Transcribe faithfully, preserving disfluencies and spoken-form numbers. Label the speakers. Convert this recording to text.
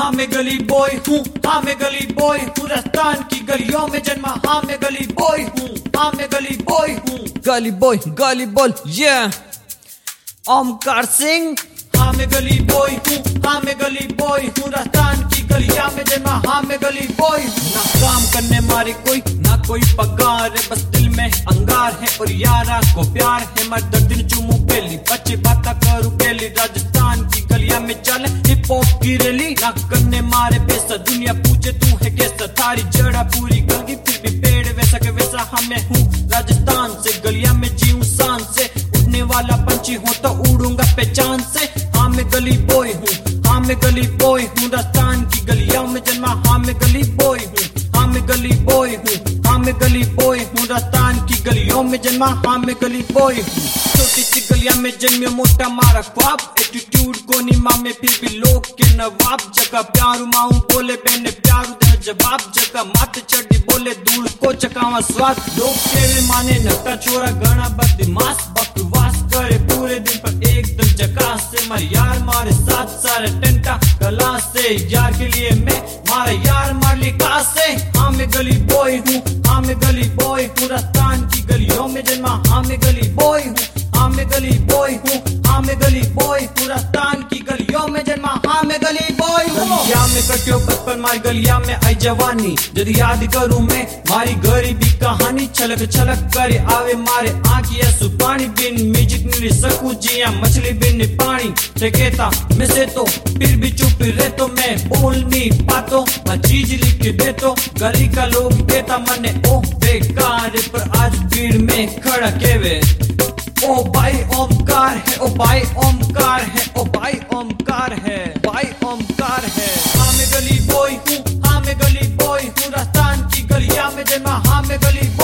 Speaker 1: हाँ मैं गली बॉय हूँ, हाँ मैं गली बॉय हूँ, राजस्थान की गलियों में जन्मा, हाँ मैं गली बॉय हूँ, हाँ मैं गली बॉय हूँ।
Speaker 2: गली बॉय गली बॉय ये ओमकार सिंह।
Speaker 1: हाँ मैं गली बॉय हूँ, हाँ मैं गली बॉय हूँ, राजस्थान की गलियां में जन्मा, हाँ मैं गली बॉय हूँ। ना काम करने मारे कोई ना कोई पगार है, बस दिल में अंगार है और यारा को प्यार है। मैं दर दिन चूमू पहली बच्चे बाता करूँ पहली, राजस्थान की गलियां में चले हिप हॉप की रैली। ना करने मारे पैसा दुनिया पूछे तू है कैसा, थारी जड़ा पूरी गलगी फिर भी पेड़ वैसा के वैसा हमें हूँ। राजस्थान से गलियां में जीऊं शान से, उड़ने वाला पंछी हो तो उड़ूंगा पहचान से। हाँ मैं गली बॉय हूँ, हाँ मैं गली बॉय हूँ, राजस्थान की गलियों में जन्मा, हाँ मैं गली बॉय हूँ, हाँ मैं गली बॉय हूँ, हाँ मैं गली बॉय हूँ, राजस्थान की गलियों में जन्मा, हाँ मैं गली बॉय हूँ। छोटी सी गलियां में जन्मे मोटा मारा ख्वाब, एटीट्यूड को निमा में फिर भी लोग के नवाब। जगह प्यारू माऊ बोले बहने प्यारू दे जवाब, जगह माथे चढ़ी बोले दूर को चकावा स्वाद। लोग के माने नक्का छोरा घना बदमाश, बकवास करे पूरे दिन पर एकदम चकास से। मारे यार मारे साथ सारे टंटा गला से, यार के लिए मैं मारे यार मार ली कहा से। हाँ मैं गली बॉय हूँ, हाँ मैं गली बॉय हूँ, राजस्थान की गलियों में जन्मा, हाँ मैं गली बॉय हूँ, हाँ मैं गली बॉय हूँ, हाँ मैं गली बॉय हूँ, राजस्थान की गलियों में जन्मा, हाँ मैं गली बॉय हूँ। गलिया में कटियो बचपन मारी गलिया में आई जवानी, जब याद करूँ मैं मारी गरीबी कहानी। छलक छलक करे आवे मारे आँखिया सुपानी, बिन म्यूजिक नहीं सकूं जिया मछली बिन पानी। कहता मैं से तो फिर भी चुप रहे तो मैं बोल नहीं पातो, मैं चीज लिख के दे तो गली का लोग कहता मने ओ बेकार, पर आज भीड़ में खड़ा केवे ओ भाई ओमकार है, ओ भाई ओमकार है, ओ भाई ओमकार है, भाई ओमकार है। हाँ मैं गली बॉय हूँ, हाँ मैं गली बॉय हूँ, राजस्थान की गलियां में जन्मा, हाँ मैं गली